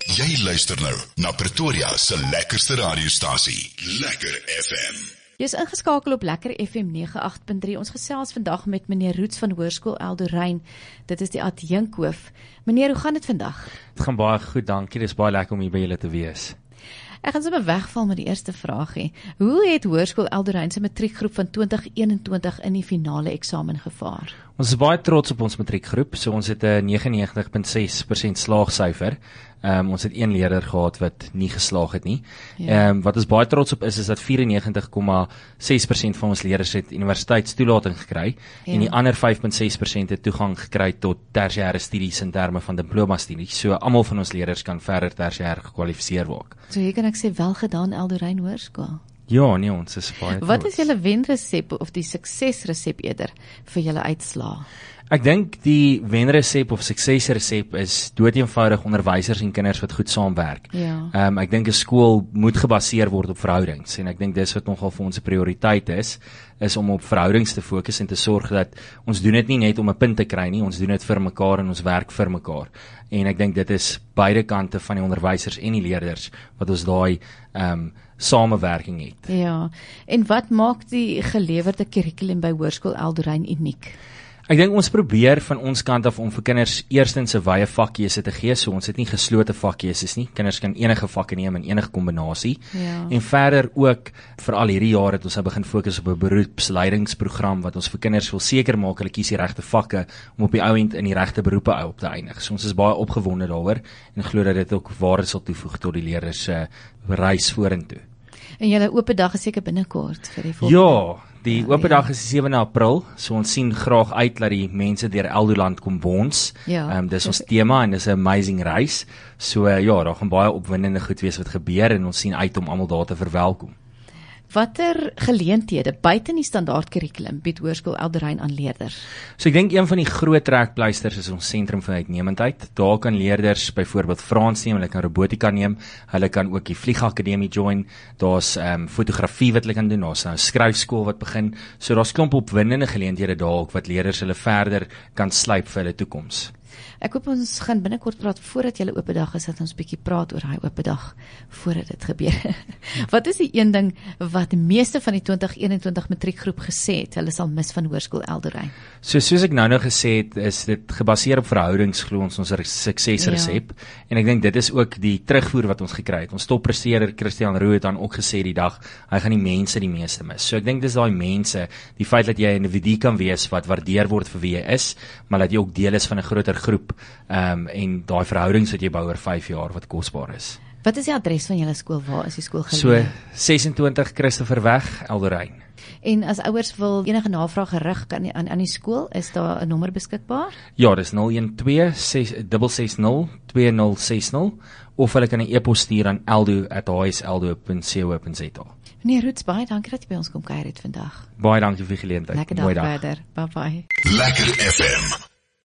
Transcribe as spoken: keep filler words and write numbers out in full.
Jy luister nou na Pretoria se lekkerste radiostasie, Lekker F M. Jy is ingeskakel op Lekker F M nege agt punt drie. Ons gesels vandag met meneer Roots van Hoërskool Eldorrein. Dit is die adjunkhoof. Meneer, hoe gaan dit vandag? Het gaan baie goed, dankie. Dit is baie lekker om hier by julle te wees. Ek gaan sommer wegval met die eerste vraag hê. Hoe het Hoërskool Eldorrein se matriekgroep van twintig eenentwintig in die finale eksamen gevaar? Ons is baie trots op ons matriekgroep. So ons het 'n negenennegentig komma ses persent slaagsyfer. Um, ons het een leerder gehad wat nie geslaag het nie. Ja. Um, wat ons baie trots op is, is dat vierennegentig komma ses persent van ons leerders het universiteitstoelating gekry, ja. En die ander vyf komma ses persent het toegang gekry tot tersiêre studies in terme van diploma studies. So almal van ons leerders kan verder tersiêr gekwalifiseer word. So hier kan ek sê, wel gedaan Eldorrein Hoërskool. Ja, nee, ons is baie trots. Wat is julle wenresep of die suksesresep eerder vir julle uitslae? Ek dink die wenresep of suksesresep is doeteenvoudig onderwysers en kinders wat goed saamwerk. Ja. Um, ek dink 'n skool moet gebaseer word op verhoudings en ek dink dis wat nogal vir ons 'n prioriteit is, is om op verhoudings te fokus en te sorg dat ons doen dit nie net om 'n punt te kry nie, ons doen dit vir mekaar en ons werk vir mekaar. En ek dink dit is beide kante van die onderwysers en die leerders wat ons daai um, samewerking het. Ja. En wat maak die gelewerde kurrikulum by Hoërskool Eldorrein uniek? Ek dink ons probeer van ons kant af om vir kinders eerstens 'n wye vakkeuse te gee, so ons het nie geslote vakkeuses nie. Kinders kan enige vakke neem in enige kombinasie. Ja. En verder ook, vir al hierdie jare het ons nou begin fokus op 'n beroepsleidingsprogram wat ons vir kinders wil seker maak hulle kies die regte vakke om op die ou end in die regte beroepe op te eindig. So ons is baie opgewonde daaroor en glo dat dit ook waarde sal toevoeg tot die leerders se uh, reis vorentoe. En julle oop dag is seker binnekort vir die volgende. Ja, die Ja, oop ja. dag is die sewende April, so ons sien graag uit dat die mense deur Eldoland kom bons. Ja. Um, dis ons tema en dis 'n amazing reis. So uh, ja, daar gaan baie opwindende goed wees wat gebeur en ons sien uit om almal daar te verwelkom. Watter geleenthede buite die standaard kurrikulum bied Hoërskool Eldorrein aan leerders? So ek dink een van die groot trekpleisters is ons sentrum vir uitnemendheid. Daar kan leerders byvoorbeeld Frans neem, hulle kan robotika neem, hulle kan ook die vliegakademie join, daar's um, fotografie wat hulle kan doen, daar's nou 'n skryfskool wat begin. So daar's klomp opwindende geleenthede daar ook wat leerders hulle verder kan slyp vir hulle toekoms. Ek hoop ons gaan binnekort praat voordat julle oop dag is, dat ons bietjie praat oor daai oop dag voordat dit gebeur. Wat is die een ding wat die meeste van die twintig eenentwintig matriekgroep gesê het, hulle sal mis van Hoërskool Eldorrein? So soos ek nou nou gesê het, is dit gebaseer op verhoudings, glo ons ons suksesresep. Ja. En ek dink dit is ook die terugvoer wat ons gekry het. Ons toppresteerder Christian Roux het dan ook gesê die dag, hy gaan die mense die meeste mis. So ek dink dis daai mense, die feit dat jy 'n individu kan wees wat waardeer word vir wie jy is, maar dat jy ook deel is van 'n groter groep, um, en daai verhoudings wat jy bou oor vyf jaar wat kosbaar is. Wat is die adres van julle skool? Waar is die skool geleë? So sesentwintig Christopher Weg, Eldorrein. En as ouers wil enige navraag gerig aan, aan, aan die skool, is daar 'n nommer beskikbaar? Ja, dis nul een twee ses ses nul twee nul ses nul of hulle kan 'n e-pos stuur aan eldo at h s eldo punt co punt za. Meneer Roots, baie dankie dat jy by ons kom kuier het vandag. Baie dankie vir die geleentheid. Lekker dag verder. Bye bye. Lekker F M.